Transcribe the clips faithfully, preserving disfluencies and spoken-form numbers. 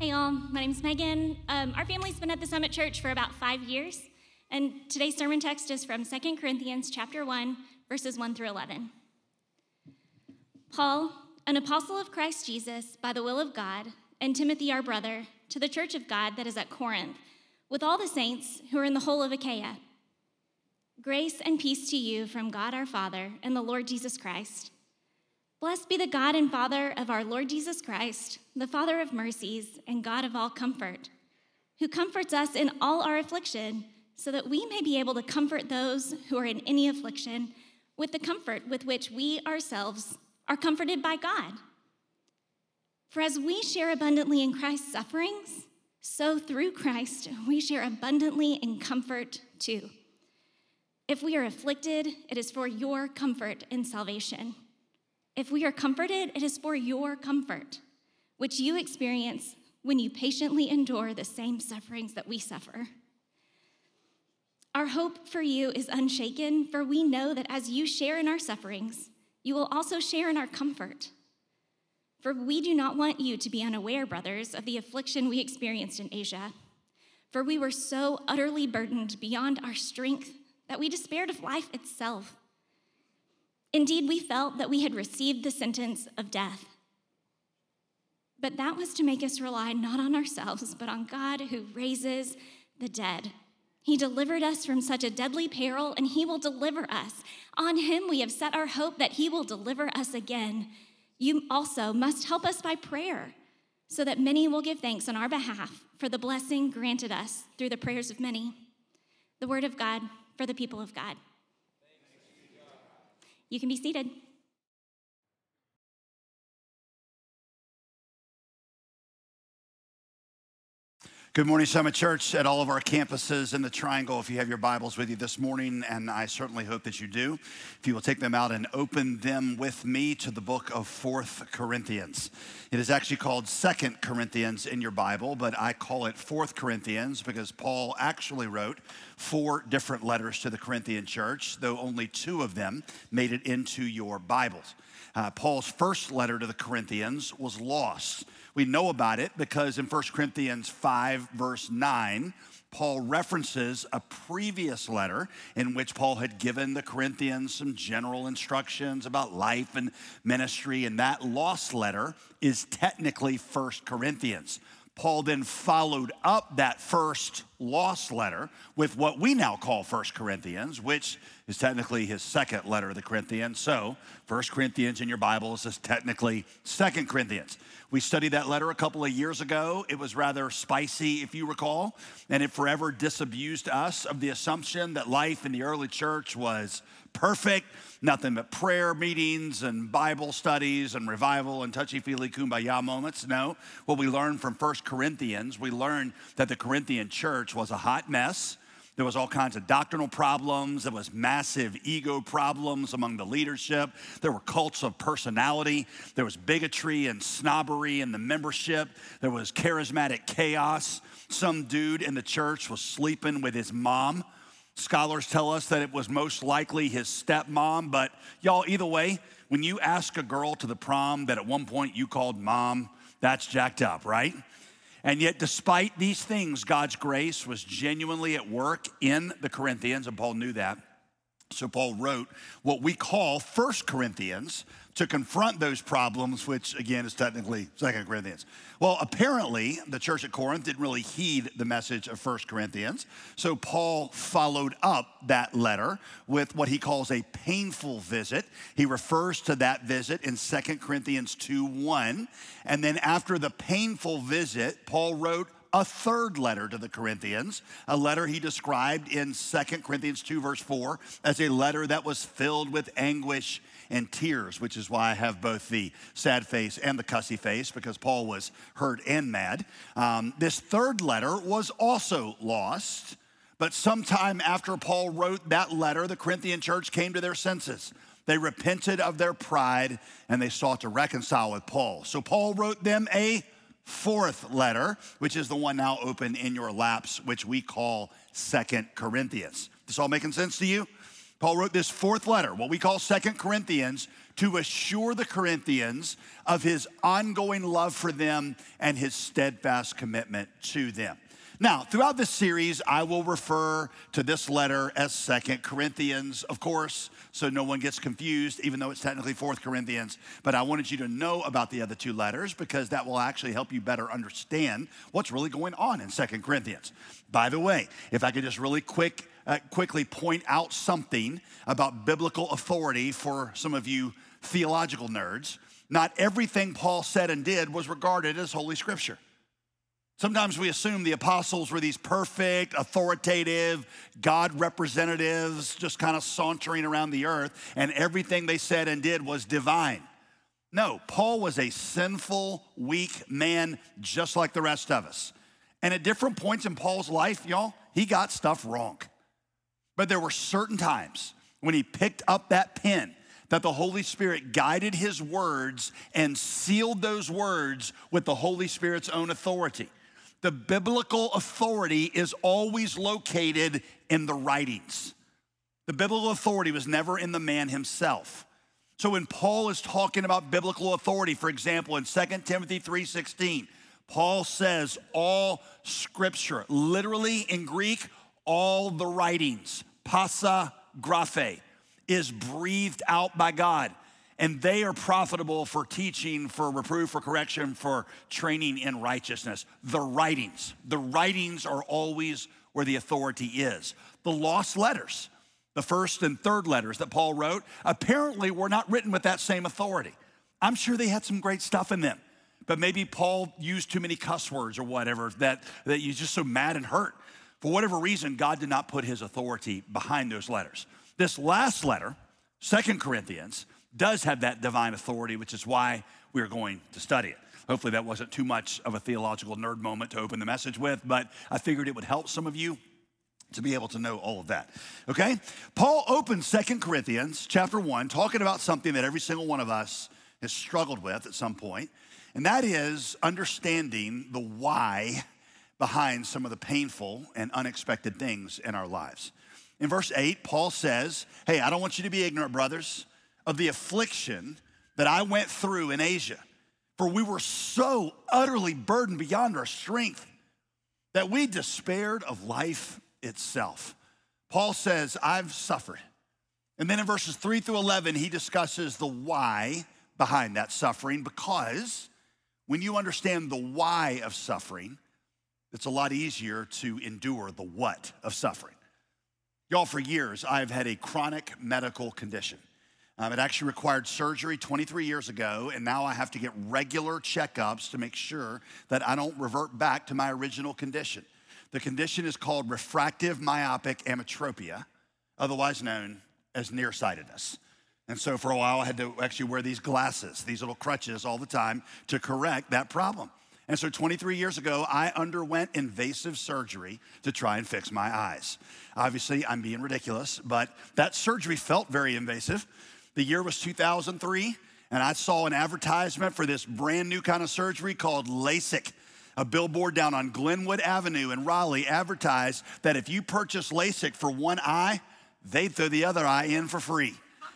Hey y'all, my name's Megan. Um, our family's been at the Summit Church for about five years, and today's sermon text is from Second Corinthians chapter one, verses one through eleven. Paul, an apostle of Christ Jesus by the will of God, and Timothy our brother, to the church of God that is at Corinth, with all the saints who are in the whole of Achaia. Grace and peace to you from God our Father and the Lord Jesus Christ. Blessed be the God and Father of our Lord Jesus Christ, the Father of mercies and God of all comfort, who comforts us in all our affliction, so that we may be able to comfort those who are in any affliction with the comfort with which we ourselves are comforted by God. For as we share abundantly in Christ's sufferings, so through Christ we share abundantly in comfort too. If we are afflicted, it is for your comfort and salvation. If we are comforted, it is for your comfort, which you experience when you patiently endure the same sufferings that we suffer. Our hope for you is unshaken, for we know that as you share in our sufferings, you will also share in our comfort. For we do not want you to be unaware, brothers, of the affliction we experienced in Asia. For we were so utterly burdened beyond our strength that we despaired of life itself. Indeed, we felt that we had received the sentence of death. But that was to make us rely not on ourselves, but on God who raises the dead. He delivered us from such a deadly peril, and he will deliver us. On him we have set our hope that he will deliver us again. You also must help us by prayer, so that many will give thanks on our behalf for the blessing granted us through the prayers of many. The word of God for the people of God. You can be seated. Good morning, Summit Church, at all of our campuses in the Triangle. If you have your Bibles with you this morning, and I certainly hope that you do, if you will take them out and open them with me to the book of Fourth Corinthians. It is actually called Second Corinthians in your Bible, but I call it Fourth Corinthians because Paul actually wrote four different letters to the Corinthian church, though only two of them made it into your Bibles. Uh, Paul's first letter to the Corinthians was lost. We know about it because in First Corinthians five, verse nine, Paul references a previous letter in which Paul had given the Corinthians some general instructions about life and ministry, and that lost letter is technically First Corinthians. Paul then followed up that first lost letter with what we now call First Corinthians, which is technically his second letter to the Corinthians. So First Corinthians in your Bibles is technically Second Corinthians. We studied that letter a couple of years ago. It was rather spicy, if you recall, and it forever disabused us of the assumption that life in the early church was perfect, nothing but prayer meetings and Bible studies and revival and touchy-feely kumbaya moments. No, what we learned from First Corinthians, we learned that the Corinthian church was a hot mess. There was all kinds of doctrinal problems. There was massive ego problems among the leadership. There were cults of personality. There was bigotry and snobbery in the membership. There was charismatic chaos. Some dude in the church was sleeping with his mom. Scholars tell us that it was most likely his stepmom, but y'all, either way, when you ask a girl to the prom that at one point you called mom, that's jacked up, right? And yet, despite these things, God's grace was genuinely at work in the Corinthians, and Paul knew that. So Paul wrote what we call First Corinthians to confront those problems, which again is technically Second Corinthians. Well, apparently the church at Corinth didn't really heed the message of First Corinthians. So Paul followed up that letter with what he calls a painful visit. He refers to that visit in Second Corinthians two one. And then after the painful visit, Paul wrote a third letter to the Corinthians, a letter he described in Second Corinthians two, verse four, as a letter that was filled with anguish and tears, which is why I have both the sad face and the cussy face, because Paul was hurt and mad. Um, this third letter was also lost, but sometime after Paul wrote that letter, the Corinthian church came to their senses. They repented of their pride, and they sought to reconcile with Paul. So Paul wrote them a fourth letter, which is the one now open in your laps, which we call Second Corinthians. This all making sense to you? Paul wrote this fourth letter, what we call Second Corinthians, to assure the Corinthians of his ongoing love for them and his steadfast commitment to them. Now, throughout this series, I will refer to this letter as Second Corinthians, of course, so no one gets confused, even though it's technically Fourth Corinthians. But I wanted you to know about the other two letters because that will actually help you better understand what's really going on in Second Corinthians. By the way, if I could just really quick, uh, quickly point out something about biblical authority for some of you theological nerds, not everything Paul said and did was regarded as Holy Scripture. Sometimes we assume the apostles were these perfect, authoritative, God representatives just kind of sauntering around the earth, and everything they said and did was divine. No, Paul was a sinful, weak man just like the rest of us. And at different points in Paul's life, y'all, he got stuff wrong. But there were certain times when he picked up that pen that the Holy Spirit guided his words and sealed those words with the Holy Spirit's own authority. The biblical authority is always located in the writings. The biblical authority was never in the man himself. So when Paul is talking about biblical authority, for example, in Second Timothy three sixteen, Paul says all scripture, literally in Greek, all the writings, pasa graphe, is breathed out by God. And they are profitable for teaching, for reproof, for correction, for training in righteousness. The writings. The writings are always where the authority is. The lost letters, the first and third letters that Paul wrote, apparently were not written with that same authority. I'm sure they had some great stuff in them, but maybe Paul used too many cuss words or whatever that, that he's just so mad and hurt. For whatever reason, God did not put his authority behind those letters. This last letter, Second Corinthians, does have that divine authority, which is why we're going to study it. Hopefully that wasn't too much of a theological nerd moment to open the message with, but I figured it would help some of you to be able to know all of that, okay? Paul opens Second Corinthians chapter one talking about something that every single one of us has struggled with at some point, and that is understanding the why behind some of the painful and unexpected things in our lives. In verse eight, Paul says, hey, I don't want you to be ignorant, brothers, of the affliction that I went through in Asia. For we were so utterly burdened beyond our strength that we despaired of life itself. Paul says, I've suffered. And then in verses three through eleven, he discusses the why behind that suffering, because when you understand the why of suffering, it's a lot easier to endure the what of suffering. Y'all, for years, I've had a chronic medical condition. Um, it actually required surgery twenty-three years ago, and now I have to get regular checkups to make sure that I don't revert back to my original condition. The condition is called refractive myopic ametropia, otherwise known as nearsightedness. And so for a while, I had to actually wear these glasses, these little crutches all the time to correct that problem. And so twenty-three years ago, I underwent invasive surgery to try and fix my eyes. Obviously, I'm being ridiculous, but that surgery felt very invasive. The year was two thousand three, and I saw an advertisement for this brand new kind of surgery called LASIK. A billboard down on Glenwood Avenue in Raleigh advertised that if you purchase LASIK for one eye, they'd throw the other eye in for free.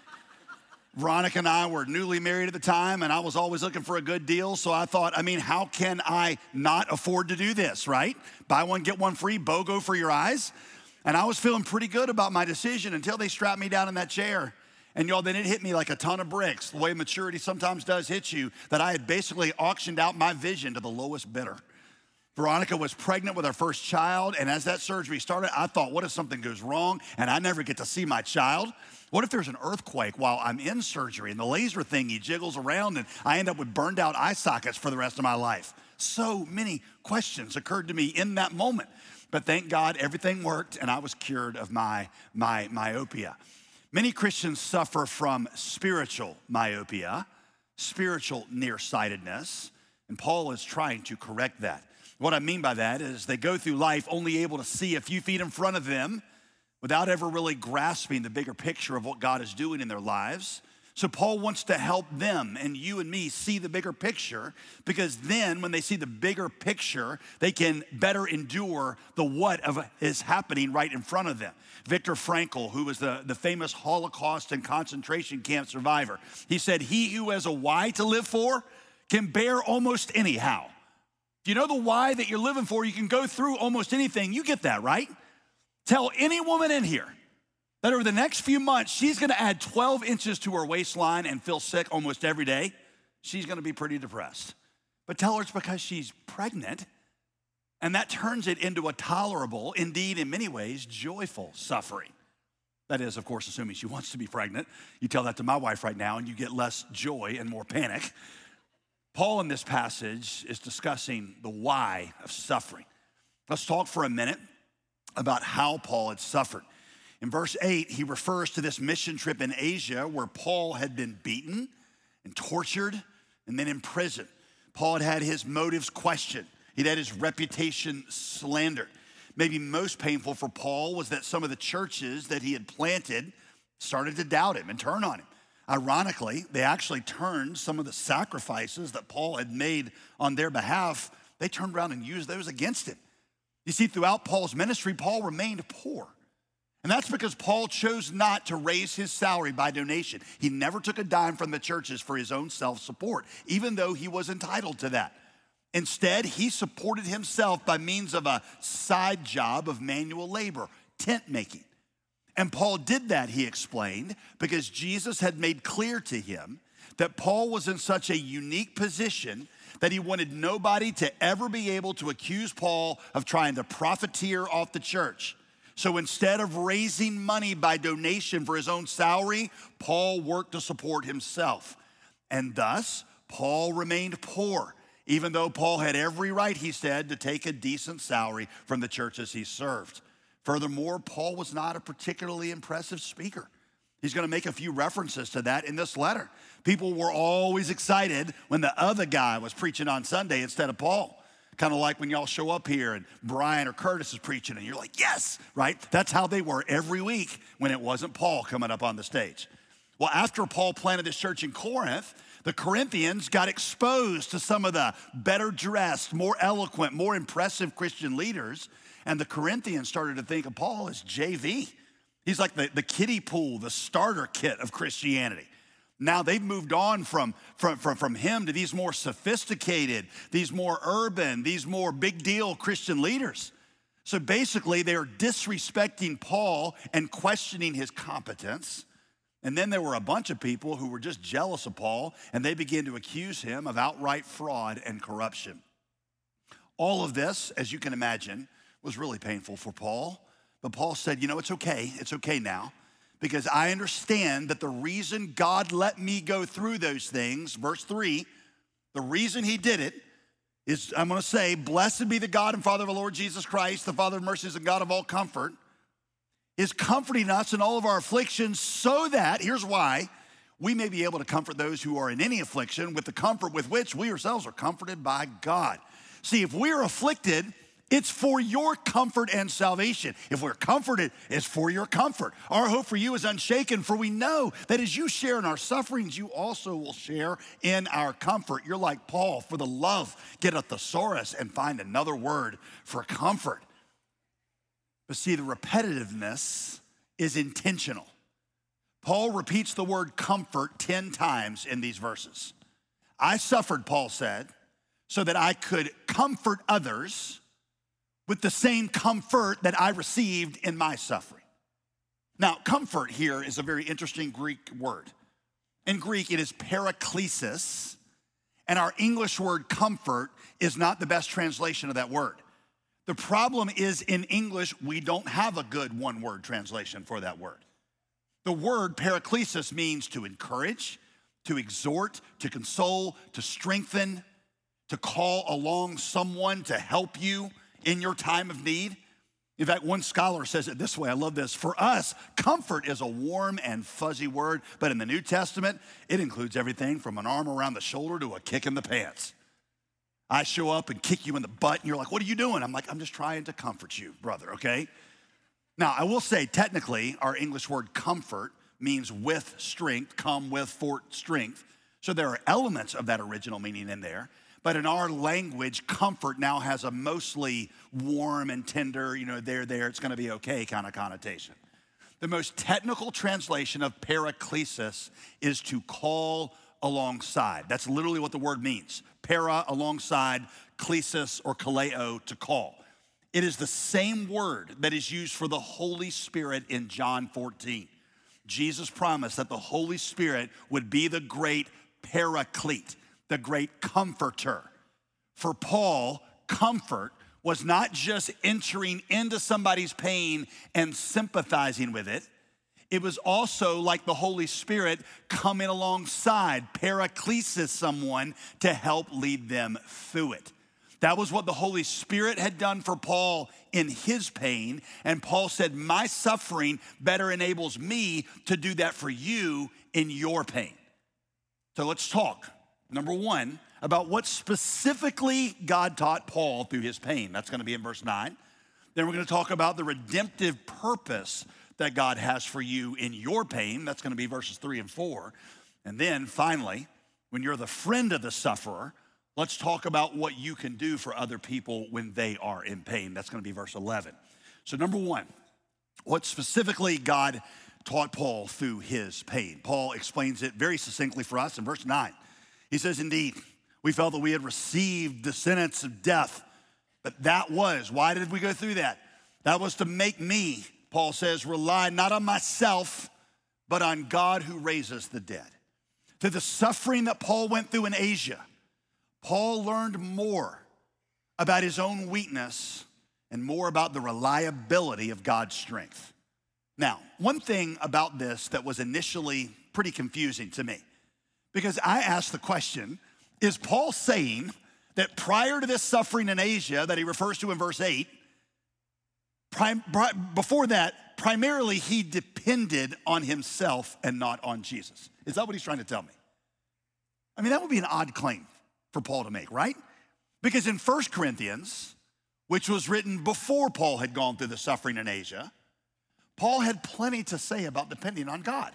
Veronica and I were newly married at the time, and I was always looking for a good deal, so I thought, I mean, how can I not afford to do this, right? Buy one, get one free, BOGO for your eyes. And I was feeling pretty good about my decision until they strapped me down in that chair. And y'all, then it hit me like a ton of bricks, the way maturity sometimes does hit you, that I had basically auctioned out my vision to the lowest bidder. Veronica was pregnant with our first child, and as that surgery started, I thought, what if something goes wrong and I never get to see my child? What if there's an earthquake while I'm in surgery and the laser thingy jiggles around and I end up with burned out eye sockets for the rest of my life? So many questions occurred to me in that moment. But thank God everything worked and I was cured of my, my myopia. Many Christians suffer from spiritual myopia, spiritual nearsightedness, and Paul is trying to correct that. What I mean by that is they go through life only able to see a few feet in front of them without ever really grasping the bigger picture of what God is doing in their lives. So Paul wants to help them and you and me see the bigger picture, because then when they see the bigger picture, they can better endure the what of is happening right in front of them. Viktor Frankl, who was the, the famous Holocaust and concentration camp survivor, he said, he who has a why to live for can bear almost anyhow. If you know the why that you're living for, you can go through almost anything. You get that, right? Tell any woman in here that over the next few months, she's gonna add twelve inches to her waistline and feel sick almost every day. She's gonna be pretty depressed. But tell her it's because she's pregnant, and that turns it into a tolerable, indeed in many ways, joyful suffering. That is, of course, assuming she wants to be pregnant. You tell that to my wife right now and you get less joy and more panic. Paul in this passage is discussing the why of suffering. Let's talk for a minute about how Paul had suffered. In verse eight, he refers to this mission trip in Asia where Paul had been beaten and tortured and then imprisoned. Paul had had his motives questioned. He'd had his reputation slandered. Maybe most painful for Paul was that some of the churches that he had planted started to doubt him and turn on him. Ironically, they actually turned some of the sacrifices that Paul had made on their behalf, they turned around and used those against him. You see, throughout Paul's ministry, Paul remained poor. And that's because Paul chose not to raise his salary by donation. He never took a dime from the churches for his own self-support, even though he was entitled to that. Instead, he supported himself by means of a side job of manual labor, tent making. And Paul did that, he explained, because Jesus had made clear to him that Paul was in such a unique position that he wanted nobody to ever be able to accuse Paul of trying to profiteer off the church. So instead of raising money by donation for his own salary, Paul worked to support himself. And thus, Paul remained poor, even though Paul had every right, he said, to take a decent salary from the churches he served. Furthermore, Paul was not a particularly impressive speaker. He's gonna make a few references to that in this letter. People were always excited when the other guy was preaching on Sunday instead of Paul. Kind of like when y'all show up here and Brian or Curtis is preaching and you're like, yes, right? That's how they were every week when it wasn't Paul coming up on the stage. Well, after Paul planted this church in Corinth, the Corinthians got exposed to some of the better dressed, more eloquent, more impressive Christian leaders. And the Corinthians started to think of Paul as J V. He's like the, the kiddie pool, the starter kit of Christianity. Now they've moved on from, from, from, from him to these more sophisticated, these more urban, these more big deal Christian leaders. So basically they are disrespecting Paul and questioning his competence. And then there were a bunch of people who were just jealous of Paul, and they began to accuse him of outright fraud and corruption. All of this, as you can imagine, was really painful for Paul. But Paul said, you know, it's okay. It's okay now, because I understand that the reason God let me go through those things, verse three, the reason he did it is, I'm gonna say, blessed be the God and Father of our Lord Jesus Christ, the Father of mercies and God of all comfort, is comforting us in all of our afflictions so that, here's why, we may be able to comfort those who are in any affliction with the comfort with which we ourselves are comforted by God. See, if we're afflicted, it's for your comfort and salvation. If we're comforted, it's for your comfort. Our hope for you is unshaken, for we know that as you share in our sufferings, you also will share in our comfort. You're like Paul, for the love, get a thesaurus and find another word for comfort. But see, the repetitiveness is intentional. Paul repeats the word comfort ten times in these verses. I suffered, Paul said, so that I could comfort others with the same comfort that I received in my suffering. Now, comfort here is a very interesting Greek word. In Greek, it is paraklesis, and our English word comfort is not the best translation of that word. The problem is in English, we don't have a good one-word translation for that word. The word paraklesis means to encourage, to exhort, to console, to strengthen, to call along someone to help you in your time of need. In fact, one scholar says it this way, I love this. For us, comfort is a warm and fuzzy word, but in the New Testament, it includes everything from an arm around the shoulder to a kick in the pants. I show up and kick you in the butt, and you're like, what are you doing? I'm like, I'm just trying to comfort you, brother, okay? Now, I will say, technically, our English word comfort means with strength, come with for strength. So there are elements of that original meaning in there. But in our language, comfort now has a mostly warm and tender, you know, there, there, it's gonna be okay kind of connotation. The most technical translation of paraklesis is to call alongside. That's literally what the word means. Para, alongside, klesis or kaleo, to call. It is the same word that is used for the Holy Spirit in John fourteen. Jesus promised that the Holy Spirit would be the great paraclete, the great comforter. For Paul, comfort was not just entering into somebody's pain and sympathizing with it. It was also like the Holy Spirit coming alongside, paraklesis someone to help lead them through it. That was what the Holy Spirit had done for Paul in his pain. And Paul said, my suffering better enables me to do that for you in your pain. So let's talk, number one, about what specifically God taught Paul through his pain. That's gonna be in verse nine. Then we're gonna talk about the redemptive purpose that God has for you in your pain. That's gonna be verses three and four. And then finally, when you're the friend of the sufferer, let's talk about what you can do for other people when they are in pain. That's gonna be verse eleven. So number one, what specifically God taught Paul through his pain. Paul explains it very succinctly for us in verse nine. He says, indeed, we felt that we had received the sentence of death, but that was, why did we go through that? That was to make me, Paul says, rely not on myself, but on God who raises the dead. Through the suffering that Paul went through in Asia, Paul learned more about his own weakness and more about the reliability of God's strength. Now, one thing about this that was initially pretty confusing to me, because I asked the question, is Paul saying that prior to this suffering in Asia that he refers to in verse eight, prim, before that, primarily he depended on himself and not on Jesus? Is that what he's trying to tell me? I mean, that would be an odd claim for Paul to make, right? Because in First Corinthians, which was written before Paul had gone through the suffering in Asia, Paul had plenty to say about depending on God.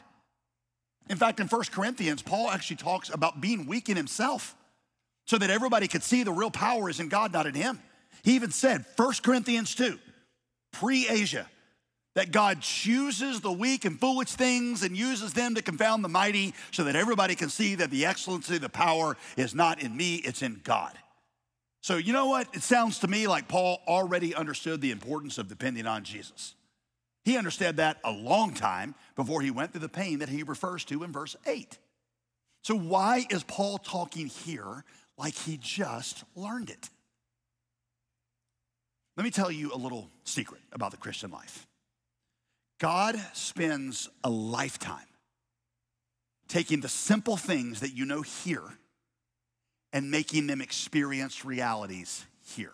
In fact, in First Corinthians, Paul actually talks about being weak in himself so that everybody could see the real power is in God, not in him. He even said, First Corinthians two, pre-Asia, that God chooses the weak and foolish things and uses them to confound the mighty so that everybody can see that the excellency, the power is not in me, it's in God. So you know what? It sounds to me like Paul already understood the importance of depending on Jesus. He understood that a long time before he went through the pain that he refers to in verse eight. So why is Paul talking here like he just learned it? Let me tell you a little secret about the Christian life. God spends a lifetime taking the simple things that you know here and making them experience realities here.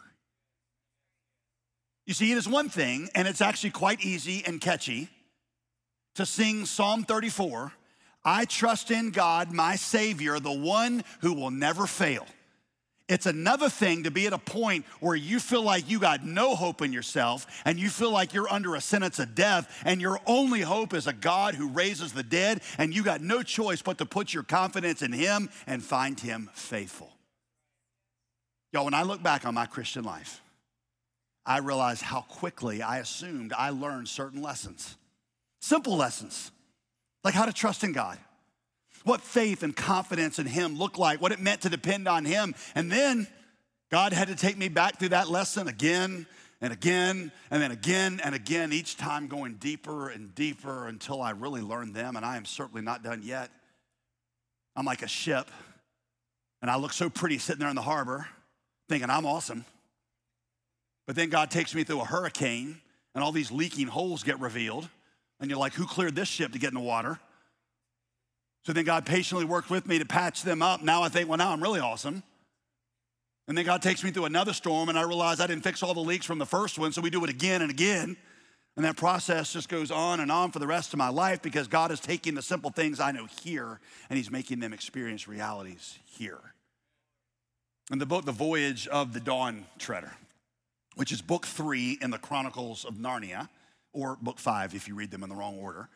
You see, it is one thing, and it's actually quite easy and catchy, to sing Psalm thirty-four, I trust in God, my Savior, the one who will never fail. It's another thing to be at a point where you feel like you got no hope in yourself and you feel like you're under a sentence of death and your only hope is a God who raises the dead and you got no choice but to put your confidence in him and find him faithful. Y'all, when I look back on my Christian life, I realize how quickly I assumed I learned certain lessons. Simple lessons, like how to trust in God, what faith and confidence in him looked like, what it meant to depend on him. And then God had to take me back through that lesson again and again and then again and again, each time going deeper and deeper until I really learned them, and I am certainly not done yet. I'm like a ship, and I look so pretty sitting there in the harbor thinking I'm awesome. But then God takes me through a hurricane and all these leaking holes get revealed. And you're like, who cleared this ship to get in the water? So then God patiently worked with me to patch them up. Now I think, well, now I'm really awesome. And then God takes me through another storm and I realize I didn't fix all the leaks from the first one. So we do it again and again. And that process just goes on and on for the rest of my life because God is taking the simple things I know here and he's making them experience realities here. In the book, The Voyage of the Dawn Treader, which is book three in the Chronicles of Narnia, or book five if you read them in the wrong order,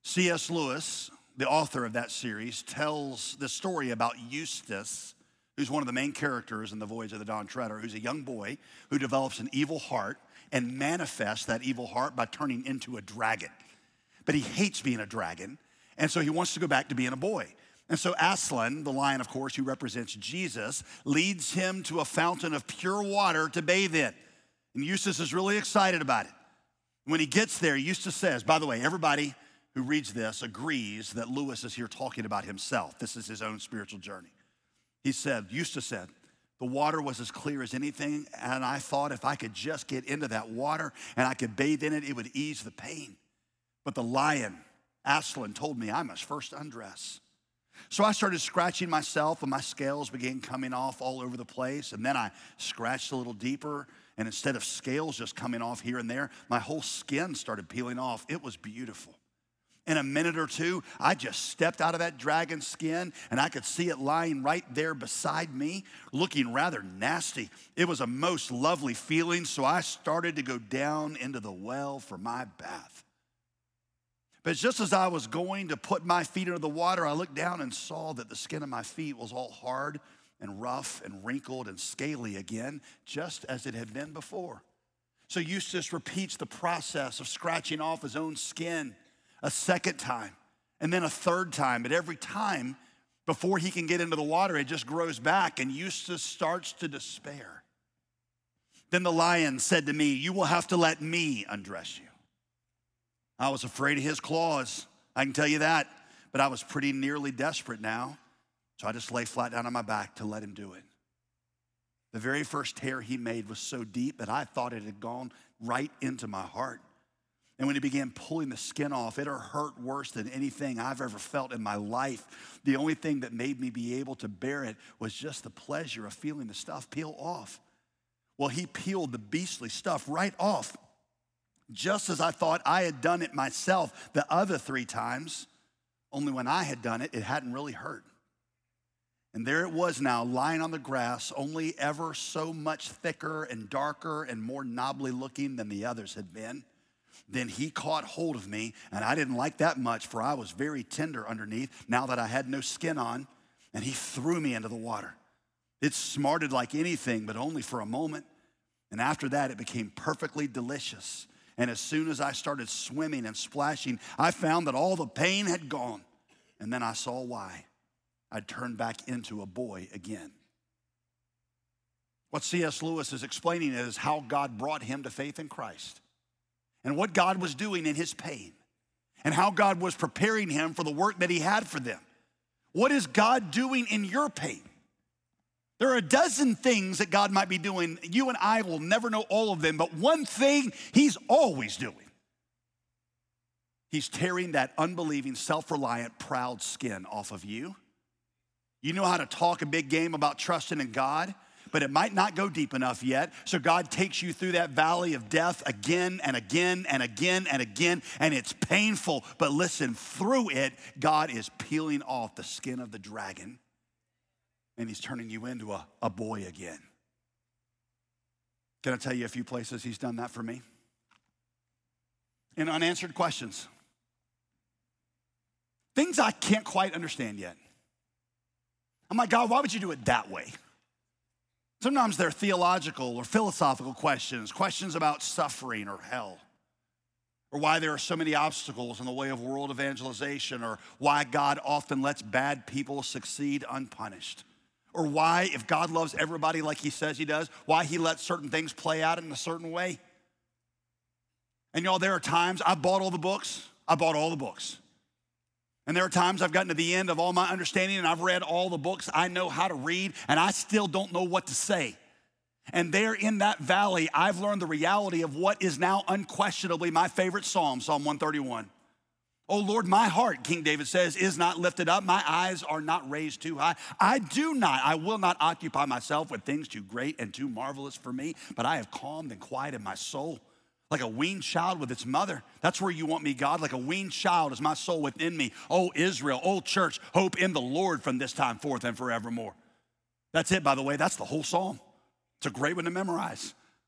C S. Lewis, the author of that series, tells the story about Eustace, who's one of the main characters in The Voyage of the Dawn Treader, who's a young boy who develops an evil heart and manifests that evil heart by turning into a dragon. But he hates being a dragon, and so he wants to go back to being a boy. And so Aslan, the lion, of course, who represents Jesus, leads him to a fountain of pure water to bathe in. And Eustace is really excited about it. When he gets there, Eustace says, by the way, everybody who reads this agrees that Lewis is here talking about himself. This is his own spiritual journey. He said, Eustace said, the water was as clear as anything, and I thought if I could just get into that water and I could bathe in it, it would ease the pain. But the lion, Aslan, told me I must first undress. So I started scratching myself, and my scales began coming off all over the place. And then I scratched a little deeper, and instead of scales just coming off here and there, my whole skin started peeling off. It was beautiful. In a minute or two, I just stepped out of that dragon's skin, and I could see it lying right there beside me, looking rather nasty. It was a most lovely feeling, so I started to go down into the well for my bath. But just as I was going to put my feet into the water, I looked down and saw that the skin of my feet was all hard and rough and wrinkled and scaly again, just as it had been before. So Eustace repeats the process of scratching off his own skin a second time, and then a third time. But every time, before he can get into the water, it just grows back, and Eustace starts to despair. Then the lion said to me, you will have to let me undress you. I was afraid of his claws, I can tell you that, but I was pretty nearly desperate now, so I just lay flat down on my back to let him do it. The very first tear he made was so deep that I thought it had gone right into my heart. And when he began pulling the skin off, it hurt worse than anything I've ever felt in my life. The only thing that made me be able to bear it was just the pleasure of feeling the stuff peel off. Well, he peeled the beastly stuff right off, just as I thought I had done it myself the other three times, only when I had done it, it hadn't really hurt. And there it was now, lying on the grass, only ever so much thicker and darker and more knobbly looking than the others had been. Then he caught hold of me, and I didn't like that much, for I was very tender underneath now that I had no skin on, and he threw me into the water. It smarted like anything, but only for a moment. And after that, it became perfectly delicious. And as soon as I started swimming and splashing, I found that all the pain had gone. And then I saw why. I'd turned back into a boy again. What C S. Lewis is explaining is how God brought him to faith in Christ, and what God was doing in his pain, and how God was preparing him for the work that he had for them. What is God doing in your pain? There are a dozen things that God might be doing. You and I will never know all of them, but one thing he's always doing. He's tearing that unbelieving, self-reliant, proud skin off of you. You know how to talk a big game about trusting in God, but it might not go deep enough yet. So God takes you through that valley of death again and again and again and again, and it's painful. But listen, through it, God is peeling off the skin of the dragon, and he's turning you into a, a boy again. Can I tell you a few places he's done that for me? In unanswered questions. Things I can't quite understand yet. I'm like, God, why would you do it that way? Sometimes they're theological or philosophical questions, questions about suffering or hell, or why there are so many obstacles in the way of world evangelization, or why God often lets bad people succeed unpunished, or why, if God loves everybody like he says he does, why he lets certain things play out in a certain way. And y'all, there are times I bought all the books. I bought all the books. And there are times I've gotten to the end of all my understanding and I've read all the books I know how to read, and I still don't know what to say. And there in that valley, I've learned the reality of what is now unquestionably my favorite psalm, Psalm one thirty-one. Oh Lord, my heart, King David says, is not lifted up. My eyes are not raised too high. I do not, I will not occupy myself with things too great and too marvelous for me, but I have calmed and quieted my soul. Like a weaned child with its mother. That's where you want me, God. Like a weaned child is my soul within me. Oh, Israel, oh, church, hope in the Lord from this time forth and forevermore. That's it, by the way. That's the whole psalm. It's a great one to memorize.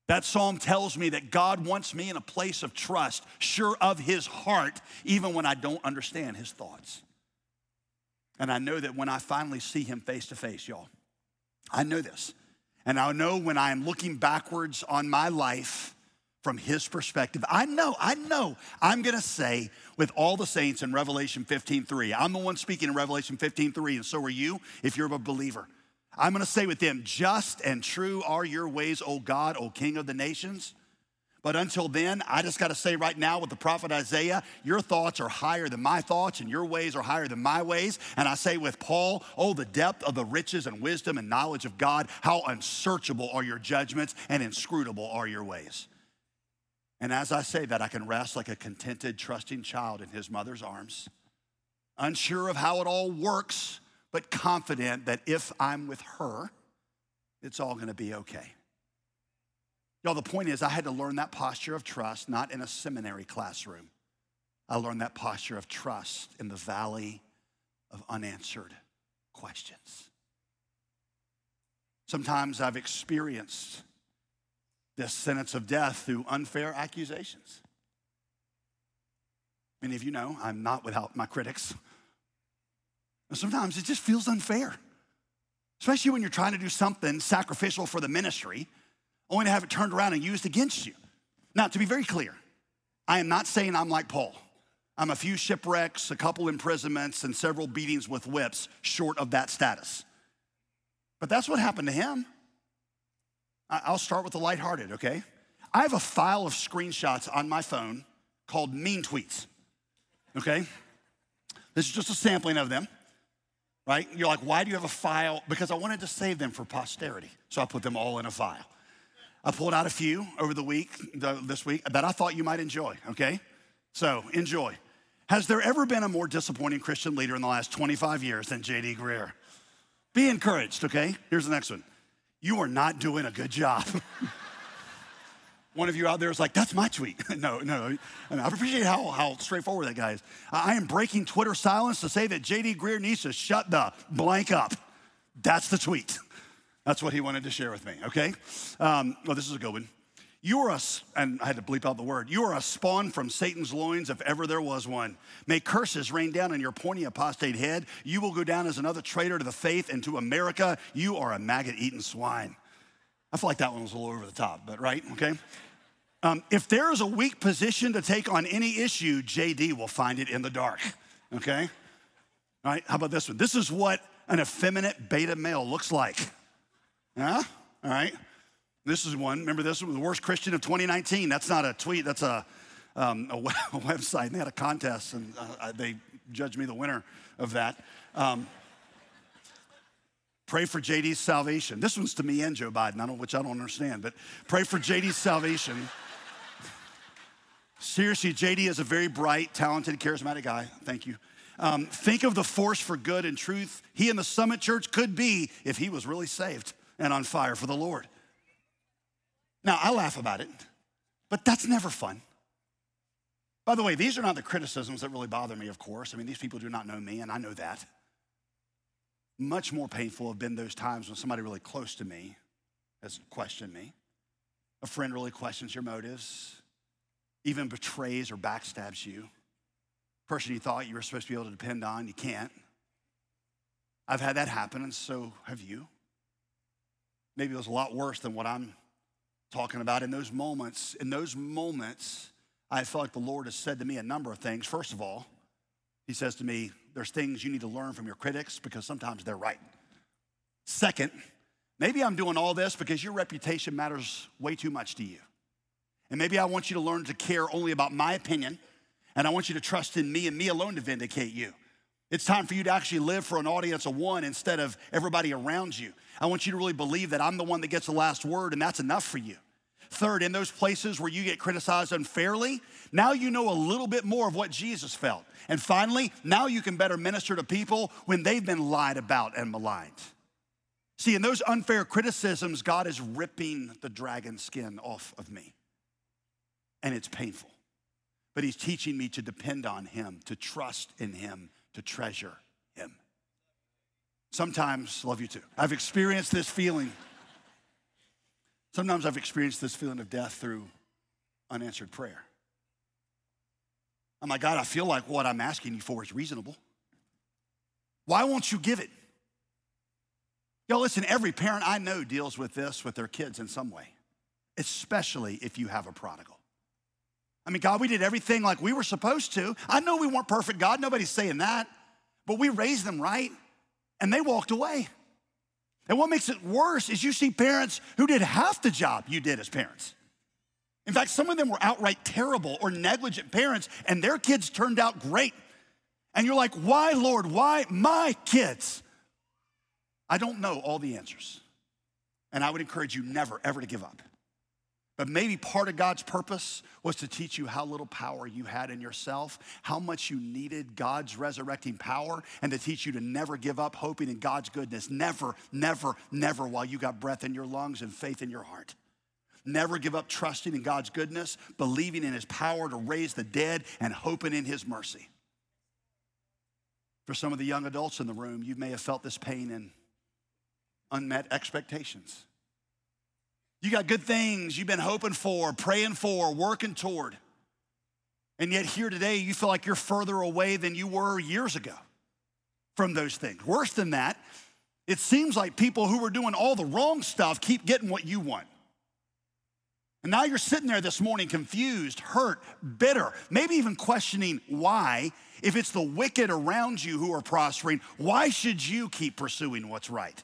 That psalm tells me that God wants me in a place of trust, sure of his heart, even when I don't understand his thoughts. And I know that when I finally see him face to face, y'all, I know this. And I know when I am looking backwards on my life from his perspective, I know, I know I'm gonna say with all the saints in Revelation fifteen three, I'm the one speaking in Revelation fifteen three, and so are you if you're a believer. I'm gonna say with them, just and true are your ways, O God, O King of the nations. But until then, I just gotta say right now with the prophet Isaiah, your thoughts are higher than my thoughts and your ways are higher than my ways. And I say with Paul, oh, the depth of the riches and wisdom and knowledge of God, how unsearchable are your judgments and inscrutable are your ways. And as I say that, I can rest like a contented, trusting child in his mother's arms, unsure of how it all works, but confident that if I'm with her, it's all gonna be okay. Y'all, the point is I had to learn that posture of trust, not in a seminary classroom. I learned that posture of trust in the valley of unanswered questions. Sometimes I've experienced this sentence of death through unfair accusations. Many of you know I'm not without my critics. And sometimes it just feels unfair, especially when you're trying to do something sacrificial for the ministry, only to have it turned around and used against you. Now, to be very clear, I am not saying I'm like Paul. I'm a few shipwrecks, a couple imprisonments, and several beatings with whips short of that status. But that's what happened to him. I'll start with the lighthearted, okay? I have a file of screenshots on my phone called mean tweets, okay? This is just a sampling of them. Right? You're like, why do you have a file? Because I wanted to save them for posterity. So I put them all in a file. I pulled out a few over the week, the, this week, that I thought you might enjoy, okay? So enjoy. Has there ever been a more disappointing Christian leader in the last twenty-five years than J D Greear? Be encouraged, okay? Here's the next one. You are not doing a good job. One of you out there is like, that's my tweet. no, no, I, mean, I appreciate how, how straightforward that guy is. I am breaking Twitter silence to say that J D Greear needs to shut the blank up. That's the tweet. That's what he wanted to share with me, okay? Um, well, this is a good one. You are a, and I had to bleep out the word, you are a spawn from Satan's loins if ever there was one. May curses rain down on your pointy apostate head. You will go down as another traitor to the faith and to America. You are a maggot-eating swine. I feel like that one was a little over the top, but right, okay? Um, if there is a weak position to take on any issue, J D will find it in the dark, okay? All right, how about this one? This is what an effeminate beta male looks like. Yeah, all right? This is one, remember this one, the worst Christian of twenty nineteen. That's not a tweet, that's a, um, a, web, a website, and they had a contest, and uh, they judged me the winner of that. Um, Pray for J D's salvation. This one's to me and Joe Biden, I don't, which I don't understand, but pray for J D's salvation. Seriously, J D is a very bright, talented, charismatic guy. Thank you. Um, think of the force for good and truth he and the Summit Church could be if he was really saved and on fire for the Lord. Now, I laugh about it, but that's never fun. By the way, these are not the criticisms that really bother me, of course. I mean, these people do not know me, and I know that. Much more painful have been those times when somebody really close to me has questioned me. A friend really questions your motives, even betrays or backstabs you. Person you thought you were supposed to be able to depend on, you can't. I've had that happen, and so have you. Maybe it was a lot worse than what I'm talking about. In those moments, in those moments, I felt like the Lord has said to me a number of things. First of all, he says to me, there's things you need to learn from your critics because sometimes they're right. Second, maybe I'm doing all this because your reputation matters way too much to you. And maybe I want you to learn to care only about my opinion, and I want you to trust in me and me alone to vindicate you. It's time for you to actually live for an audience of one instead of everybody around you. I want you to really believe that I'm the one that gets the last word, and that's enough for you. Third, in those places where you get criticized unfairly, now you know a little bit more of what Jesus felt. And finally, now you can better minister to people when they've been lied about and maligned. See, in those unfair criticisms, God is ripping the dragon skin off of me. And it's painful. But he's teaching me to depend on him, to trust in him, to treasure him. Sometimes, love you too, I've experienced this feeling. Sometimes I've experienced this feeling of death through unanswered prayer. I'm like, God, I feel like what I'm asking you for is reasonable. Why won't you give it? Yo, listen, every parent I know deals with this with their kids in some way, especially if you have a prodigal. I mean, God, we did everything like we were supposed to. I know we weren't perfect, God, nobody's saying that, but we raised them right, and they walked away. And what makes it worse is you see parents who did half the job you did as parents. In fact, some of them were outright terrible or negligent parents, and their kids turned out great. And you're like, why, Lord, why my kids? I don't know all the answers. And I would encourage you never, ever to give up. But maybe part of God's purpose was to teach you how little power you had in yourself, how much you needed God's resurrecting power, and to teach you to never give up hoping in God's goodness. Never, never, never while you got breath in your lungs and faith in your heart. Never give up trusting in God's goodness, believing in his power to raise the dead, and hoping in his mercy. For some of the young adults in the room, you may have felt this pain in unmet expectations. You got good things you've been hoping for, praying for, working toward. And yet here today, you feel like you're further away than you were years ago from those things. Worse than that, it seems like people who were doing all the wrong stuff keep getting what you want. And now you're sitting there this morning confused, hurt, bitter, maybe even questioning why. If it's the wicked around you who are prospering, why should you keep pursuing what's right?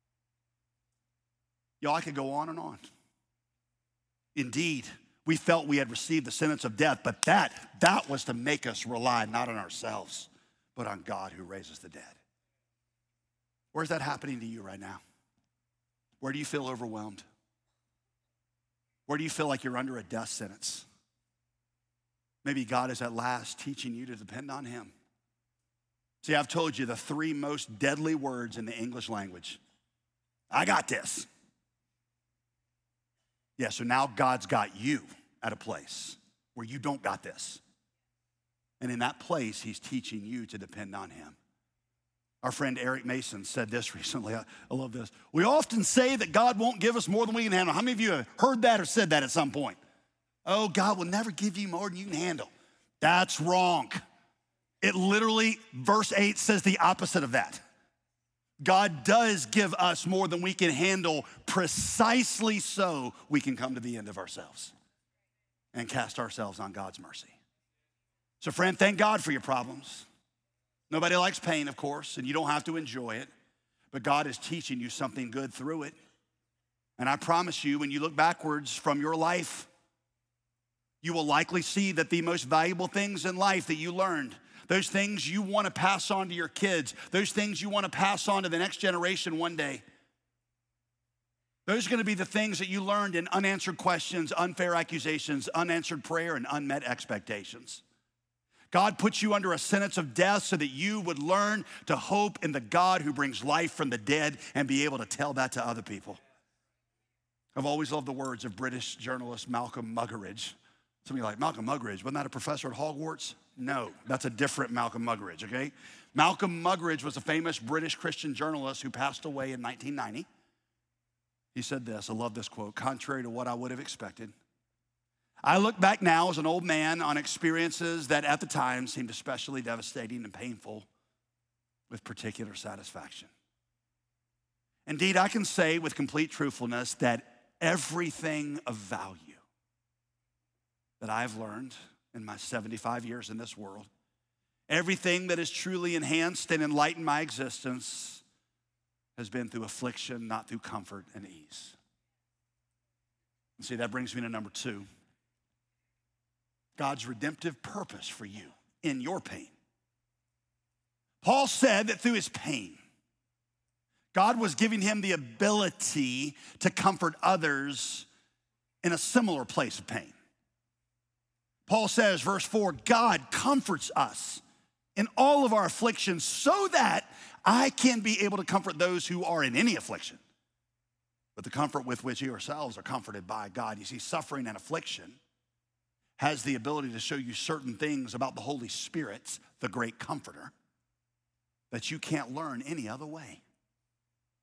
Y'all, I could go on and on. Indeed, we felt we had received the sentence of death, but that, that was to make us rely not on ourselves, but on God who raises the dead. Where's that happening to you right now? Where do you feel overwhelmed? Where do you feel like you're under a death sentence? Maybe God is at last teaching you to depend on him. See, I've told you the three most deadly words in the English language. I got this. Yeah, so now God's got you at a place where you don't got this. And in that place, he's teaching you to depend on him. Our friend Eric Mason said this recently. I, I love this. We often say that God won't give us more than we can handle. How many of you have heard that or said that at some point? Oh, God will never give you more than you can handle. That's wrong. It literally, verse eight says the opposite of that. God does give us more than we can handle, precisely so we can come to the end of ourselves and cast ourselves on God's mercy. So friend, thank God for your problems. Nobody likes pain, of course, and you don't have to enjoy it, but God is teaching you something good through it. And I promise you, when you look backwards from your life, you will likely see that the most valuable things in life that you learned, those things you want to pass on to your kids, those things you want to pass on to the next generation one day, those are going to be the things that you learned in unanswered questions, unfair accusations, unanswered prayer, and unmet expectations. God put you under a sentence of death so that you would learn to hope in the God who brings life from the dead and be able to tell that to other people. I've always loved the words of British journalist Malcolm Muggeridge. Some of you are like, Malcolm Muggeridge, wasn't that a professor at Hogwarts? No, that's a different Malcolm Muggeridge, okay? Malcolm Muggeridge was a famous British Christian journalist who passed away in nineteen ninety. He said this, I love this quote, contrary to what I would have expected, I look back now as an old man on experiences that at the time seemed especially devastating and painful with particular satisfaction. Indeed, I can say with complete truthfulness that everything of value that I've learned in my seventy-five years in this world, everything that has truly enhanced and enlightened my existence has been through affliction, not through comfort and ease. And see, that brings me to number two. God's redemptive purpose for you in your pain. Paul said that through his pain, God was giving him the ability to comfort others in a similar place of pain. Paul says, verse four, God comforts us in all of our afflictions so that I can be able to comfort those who are in any affliction. But the comfort with which you yourselves are comforted by God. You see, suffering and affliction has the ability to show you certain things about the Holy Spirit, the great comforter, that you can't learn any other way.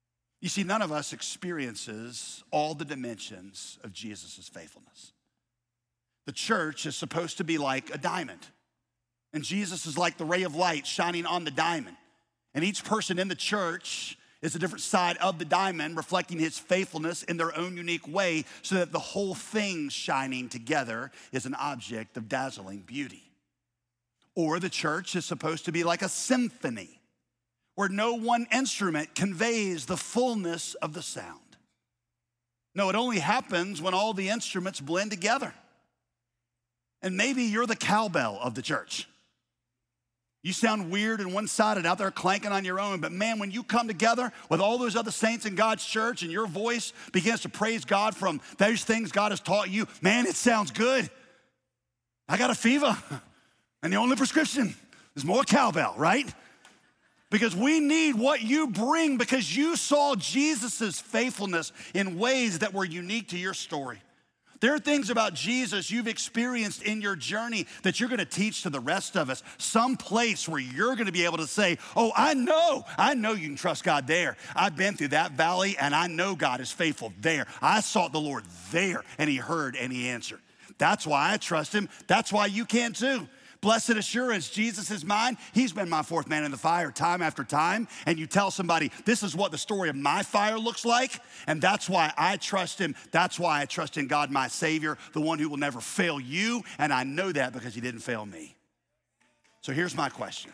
You see, none of us experiences all the dimensions of Jesus' faithfulness. The church is supposed to be like a diamond, and Jesus is like the ray of light shining on the diamond. And each person in the church is a different side of the diamond, reflecting his faithfulness in their own unique way, so that the whole thing shining together is an object of dazzling beauty. Or the church is supposed to be like a symphony, where no one instrument conveys the fullness of the sound. No, it only happens when all the instruments blend together. And maybe you're the cowbell of the church. You sound weird and one-sided out there clanking on your own, but man, when you come together with all those other saints in God's church and your voice begins to praise God from those things God has taught you, man, it sounds good. I got a fever, and the only prescription is more cowbell, right? Because we need what you bring, because you saw Jesus' faithfulness in ways that were unique to your story. There are things about Jesus you've experienced in your journey that you're gonna teach to the rest of us. Some place where you're gonna be able to say, oh, I know, I know you can trust God there. I've been through that valley and I know God is faithful there. I sought the Lord there and he heard and he answered. That's why I trust him. That's why you can too. Blessed assurance, Jesus is mine. He's been my fourth man in the fire time after time. And you tell somebody, this is what the story of my fire looks like. And that's why I trust him. That's why I trust in God, my Savior, the one who will never fail you. And I know that because he didn't fail me. So here's my question.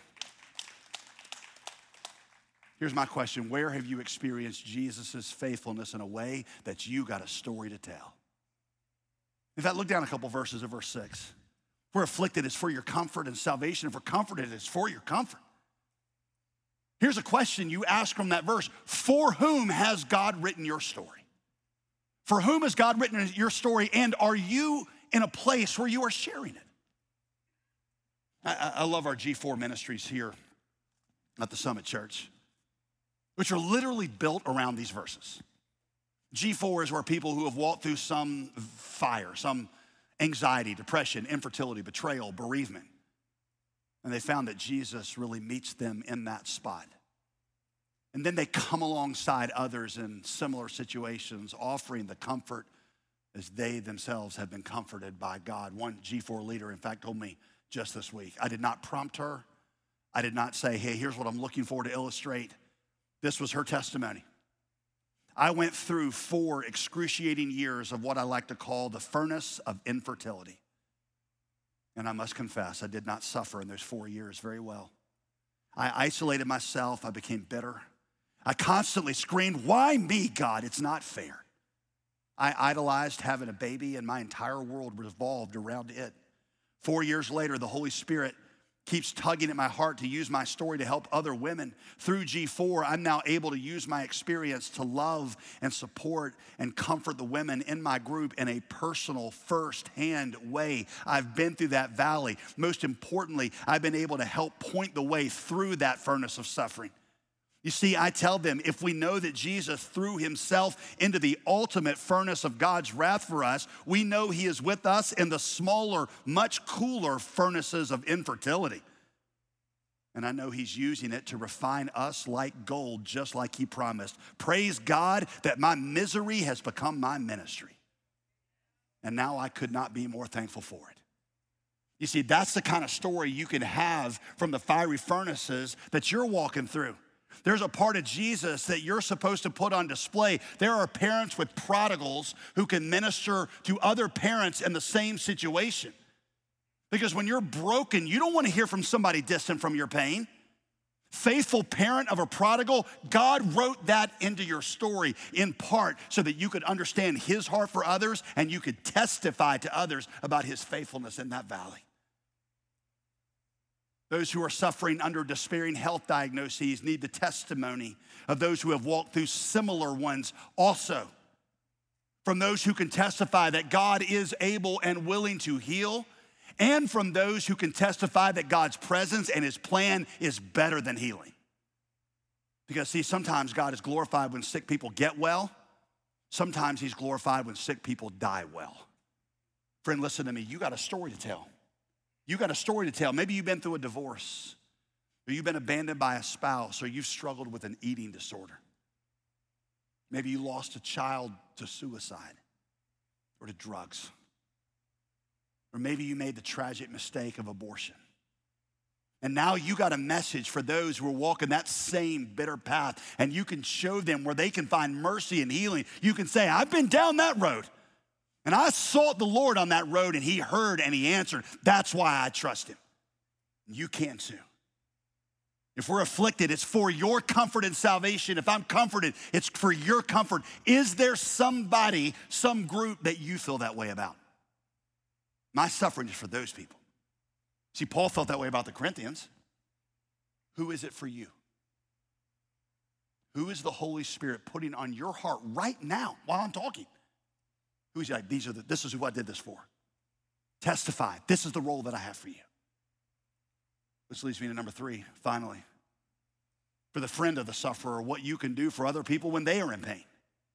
Here's my question. Where have you experienced Jesus' faithfulness in a way that you got a story to tell? In fact, look down a couple verses of verse six. If we're afflicted, it's for your comfort, and salvation. If we're comforted, it's for your comfort. Here's a question you ask from that verse. For whom has God written your story? For whom has God written your story, and are you in a place where you are sharing it? I, I love our G four ministries here at the Summit Church, which are literally built around these verses. G four is where people who have walked through some fire, some anxiety, depression, infertility, betrayal, bereavement. And they found that Jesus really meets them in that spot. And then they come alongside others in similar situations, offering the comfort as they themselves have been comforted by God. One G four leader, in fact, told me just this week, I did not prompt her. I did not say, hey, here's what I'm looking for to illustrate. This was her testimony. I went through four excruciating years of what I like to call the furnace of infertility. And I must confess, I did not suffer in those four years very well. I isolated myself. I became bitter. I constantly screamed, why me, God? It's not fair. I idolized having a baby, and my entire world revolved around it. Four years later, the Holy Spirit keeps tugging at my heart to use my story to help other women. Through G four, I'm now able to use my experience to love and support and comfort the women in my group in a personal, first-hand way. I've been through that valley. Most importantly, I've been able to help point the way through that furnace of suffering. You see, I tell them, if we know that Jesus threw himself into the ultimate furnace of God's wrath for us, we know he is with us in the smaller, much cooler furnaces of infertility. And I know he's using it to refine us like gold, just like he promised. Praise God that my misery has become my ministry. And now I could not be more thankful for it. You see, that's the kind of story you can have from the fiery furnaces that you're walking through. There's a part of Jesus that you're supposed to put on display. There are parents with prodigals who can minister to other parents in the same situation. Because when you're broken, you don't want to hear from somebody distant from your pain. Faithful parent of a prodigal, God wrote that into your story in part so that you could understand his heart for others and you could testify to others about his faithfulness in that valley. Those who are suffering under despairing health diagnoses need the testimony of those who have walked through similar ones also. From those who can testify that God is able and willing to heal, and from those who can testify that God's presence and his plan is better than healing. Because see, sometimes God is glorified when sick people get well. Sometimes he's glorified when sick people die well. Friend, listen to me. You got a story to tell. You got a story to tell. Maybe you've been through a divorce, or you've been abandoned by a spouse, or you've struggled with an eating disorder. Maybe you lost a child to suicide or to drugs. Or maybe you made the tragic mistake of abortion. And now you got a message for those who are walking that same bitter path, and you can show them where they can find mercy and healing. You can say, I've been down that road, and I sought the Lord on that road, and he heard and he answered. That's why I trust him. You can too. If we're afflicted, it's for your comfort and salvation. If I'm comforted, it's for your comfort. Is there somebody, some group that you feel that way about? My suffering is for those people. See, Paul felt that way about the Corinthians. Who is it for you? Who is the Holy Spirit putting on your heart right now while I'm talking? Who's like, these are the, this is who I did this for. Testify, this is the role that I have for you. Which leads me to number three, finally. For the friend of the sufferer, what you can do for other people when they are in pain.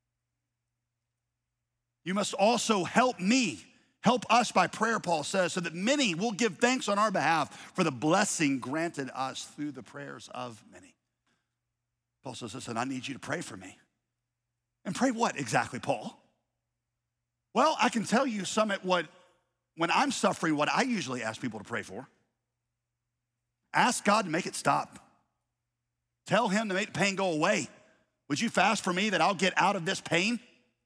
You must also help me. Help us by prayer, Paul says, so that many will give thanks on our behalf for the blessing granted us through the prayers of many. Paul says, listen, I need you to pray for me. And pray what exactly, Paul? Well, I can tell you some at what, when I'm suffering, what I usually ask people to pray for. Ask God to make it stop. Tell him to make the pain go away. Would you fast for me that I'll get out of this pain?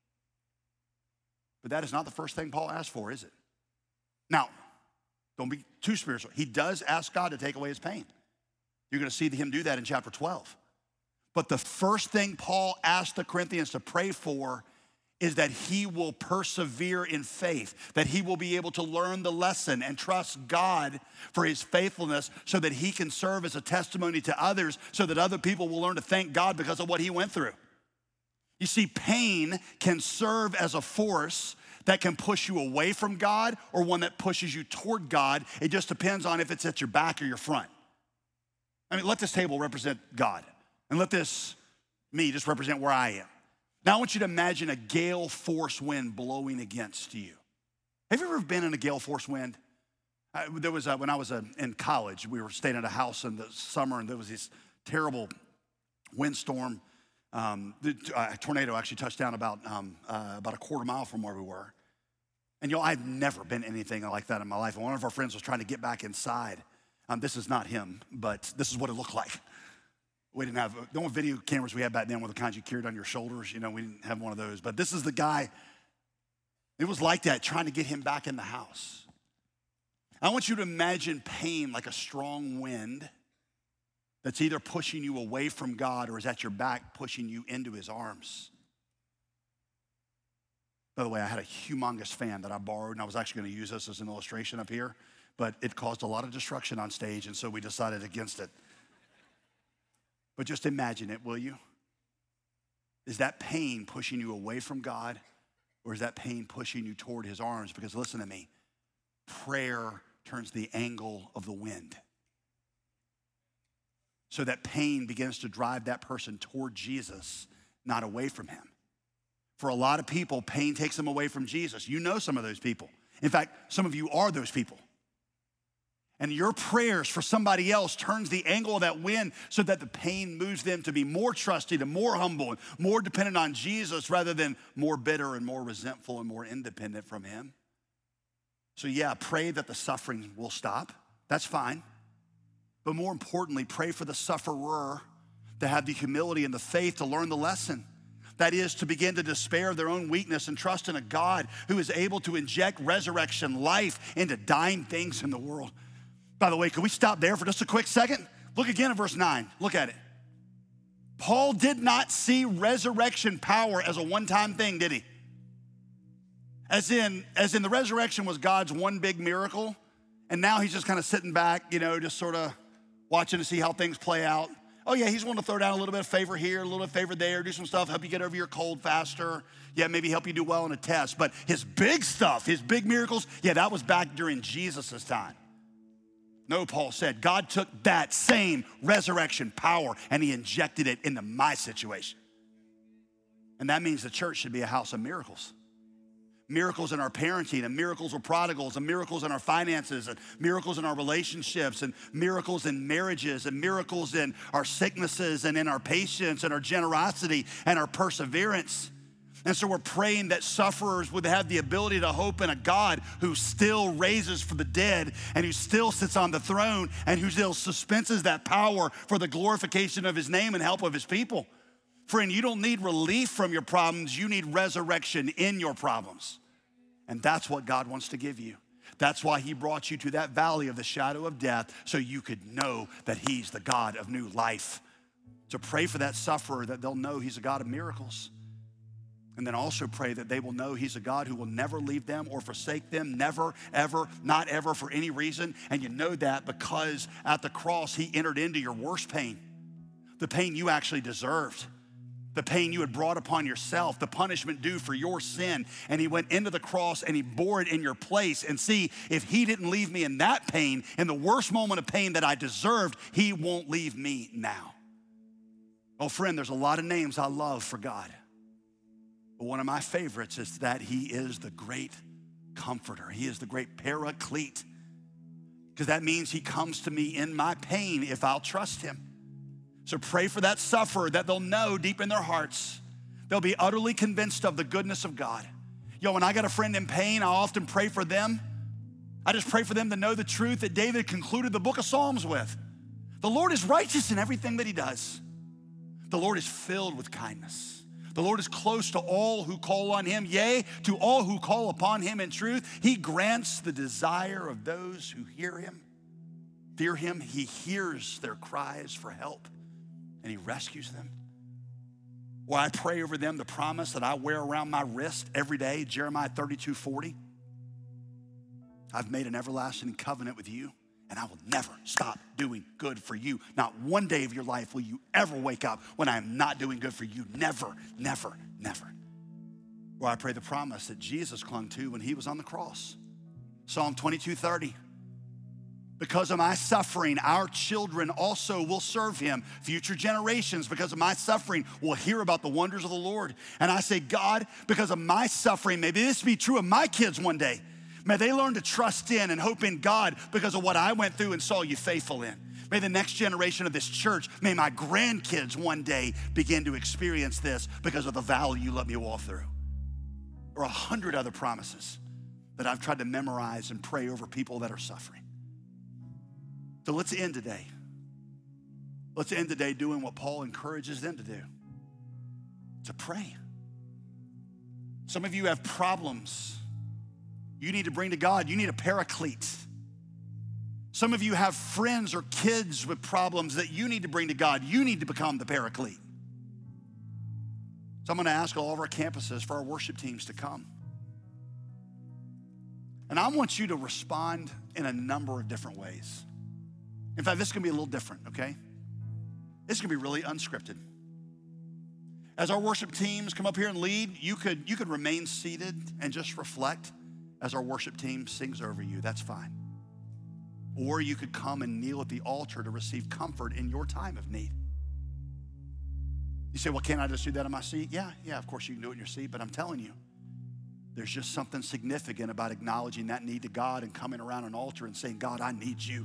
But that is not the first thing Paul asked for, is it? Now, don't be too spiritual. He does ask God to take away his pain. You're going to see him do that in chapter twelve. But the first thing Paul asked the Corinthians to pray for is that he will persevere in faith, that he will be able to learn the lesson and trust God for his faithfulness so that he can serve as a testimony to others so that other people will learn to thank God because of what he went through. You see, pain can serve as a force that can push you away from God or one that pushes you toward God. It just depends on if it's at your back or your front. I mean, let this table represent God, and let this, me, just represent where I am. Now I want you to imagine a gale force wind blowing against you. Have you ever been in a gale force wind? Uh, there was a, when I was a, in college, we were staying at a house in the summer, and there was this terrible windstorm. Um, the uh, tornado actually touched down about, um, uh, about a quarter mile from where we were. And you know, I've never been anything like that in my life. And one of our friends was trying to get back inside. Um, this is not him, but this is what it looked like. We didn't have, the only video cameras we had back then were the kinds you carried on your shoulders. You know, we didn't have one of those. But this is the guy, it was like that, trying to get him back in the house. I want you to imagine pain like a strong wind that's either pushing you away from God or is at your back pushing you into his arms. By the way, I had a humongous fan that I borrowed, and I was actually going to use this as an illustration up here, but it caused a lot of destruction on stage, and so we decided against it. But just imagine it, will you? Is that pain pushing you away from God, or is that pain pushing you toward his arms? Because listen to me, prayer turns the angle of the wind. So that pain begins to drive that person toward Jesus, not away from him. For a lot of people, pain takes them away from Jesus. You know some of those people. In fact, some of you are those people. And your prayers for somebody else turns the angle of that wind so that the pain moves them to be more trusting and more humble and more dependent on Jesus rather than more bitter and more resentful and more independent from him. So yeah, pray that the suffering will stop. That's fine. But more importantly, pray for the sufferer to have the humility and the faith to learn the lesson. That is, to begin to despair of their own weakness and trust in a God who is able to inject resurrection life into dying things in the world. By the way, can we stop there for just a quick second? Look again at verse nine. Look at it. Paul did not see resurrection power as a one-time thing, did he? As in, as in the resurrection was God's one big miracle, and now he's just kind of sitting back, you know, just sort of watching to see how things play out. Oh yeah, he's wanting to throw down a little bit of favor here, a little bit of favor there, do some stuff, help you get over your cold faster. Yeah, maybe help you do well in a test. But his big stuff, his big miracles, yeah, that was back during Jesus' time. No, Paul said, God took that same resurrection power and he injected it into my situation. And that means the church should be a house of miracles. Miracles in our parenting, and miracles with prodigals, and miracles in our finances, and miracles in our relationships, and miracles in marriages, and miracles in our sicknesses, and in our patience, and our generosity, and our perseverance. And so we're praying that sufferers would have the ability to hope in a God who still raises from the dead, and who still sits on the throne, and who still dispenses that power for the glorification of his name and help of his people. Friend, you don't need relief from your problems, you need resurrection in your problems. And that's what God wants to give you. That's why he brought you to that valley of the shadow of death, so you could know that he's the God of new life. So pray for that sufferer, that they'll know he's a God of miracles. And then also pray that they will know he's a God who will never leave them or forsake them, never, ever, not ever, for any reason. And you know that because at the cross, he entered into your worst pain, the pain you actually deserved, the pain you had brought upon yourself, the punishment due for your sin. And he went into the cross and he bore it in your place. And see, if he didn't leave me in that pain, in the worst moment of pain that I deserved, he won't leave me now. Oh, friend, there's a lot of names I love for God. But one of my favorites is that he is the great comforter. He is the great paraclete. Because that means he comes to me in my pain if I'll trust him. So pray for that sufferer, that they'll know deep in their hearts, they'll be utterly convinced of the goodness of God. Yo, when I got a friend in pain, I often pray for them. I just pray for them to know the truth that David concluded the book of Psalms with. The Lord is righteous in everything that he does. The Lord is filled with kindness. The Lord is close to all who call on him, yea, to all who call upon him in truth. He grants the desire of those who hear him. Fear him, he hears their cries for help, and he rescues them. Well, I pray over them the promise that I wear around my wrist every day, Jeremiah thirty-two forty. I've made an everlasting covenant with you, and I will never stop doing good for you. Not one day of your life will you ever wake up when I am not doing good for you. Never, never, never. Well, I pray the promise that Jesus clung to when he was on the cross. Psalm twenty-two thirty. Because of my suffering, our children also will serve him. Future generations, because of my suffering, will hear about the wonders of the Lord. And I say, God, because of my suffering, maybe this be true of my kids one day. May they learn to trust in and hope in God because of what I went through and saw you faithful in. May the next generation of this church, may my grandkids one day begin to experience this because of the valley you let me walk through. Or a hundred other promises that I've tried to memorize and pray over people that are suffering. So let's end today. Let's end today doing what Paul encourages them to do, to pray. Some of you have problems you need to bring to God. You need a paraclete. Some of you have friends or kids with problems that you need to bring to God. You need to become the paraclete. So I'm gonna ask all of our campuses for our worship teams to come. And I want you to respond in a number of different ways. In fact, this is gonna be a little different, okay? This is gonna be really unscripted. As our worship teams come up here and lead, you could, you could remain seated and just reflect as our worship team sings over you. That's fine. Or you could come and kneel at the altar to receive comfort in your time of need. You say, well, can't I just do that in my seat? Yeah, yeah, of course you can do it in your seat, but I'm telling you, there's just something significant about acknowledging that need to God and coming around an altar and saying, God, I need you.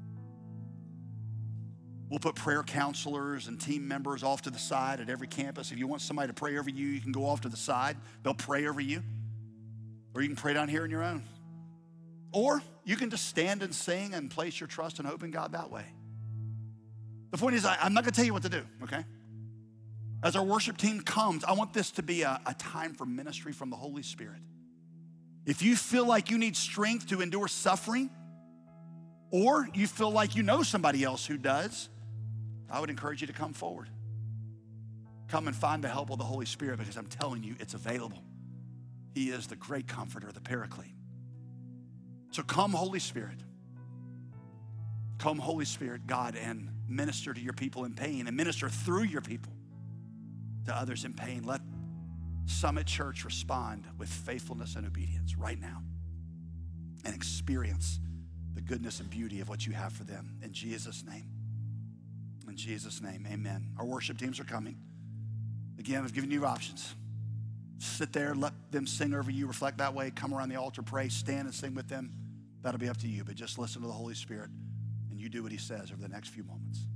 We'll put prayer counselors and team members off to the side at every campus. If you want somebody to pray over you, you can go off to the side. They'll pray over you. Or you can pray down here on your own. Or you can just stand and sing and place your trust and hope in God that way. The point is, I, I'm not gonna tell you what to do, okay? As our worship team comes, I want this to be a, a time for ministry from the Holy Spirit. If you feel like you need strength to endure suffering, or you feel like you know somebody else who does, I would encourage you to come forward. Come and find the help of the Holy Spirit, because I'm telling you, it's available. He is the great comforter, the paraclete. So come, Holy Spirit. Come, Holy Spirit, God, and minister to your people in pain, and minister through your people to others in pain. Let Summit Church respond with faithfulness and obedience right now and experience the goodness and beauty of what you have for them. In Jesus' name. In Jesus' name, amen. Our worship teams are coming. Again, I've given you options. sit there, let them sing over you, reflect that way, come around the altar, pray, stand and sing with them. That'll be up to you, but just listen to the Holy Spirit and you do what he says over the next few moments.